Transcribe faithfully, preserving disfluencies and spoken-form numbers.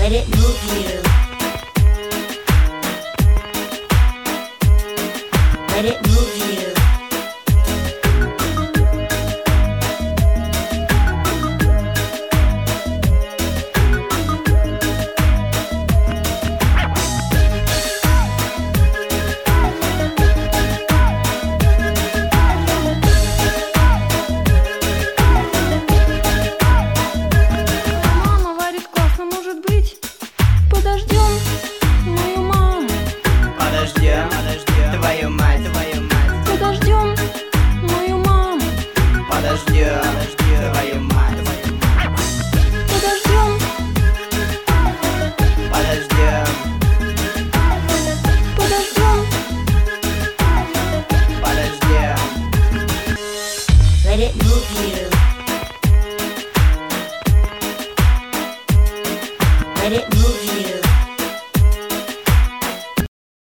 Let it move you. Let it move you. Мама варит классно, может быть, подождем мою маму. Подождем, подождем твою мать, твою мать. Подождем мою маму. Подождем, твою мать, твою мать. Подождем, Подождем, подождем. подождем. Let it move you. Let it move you.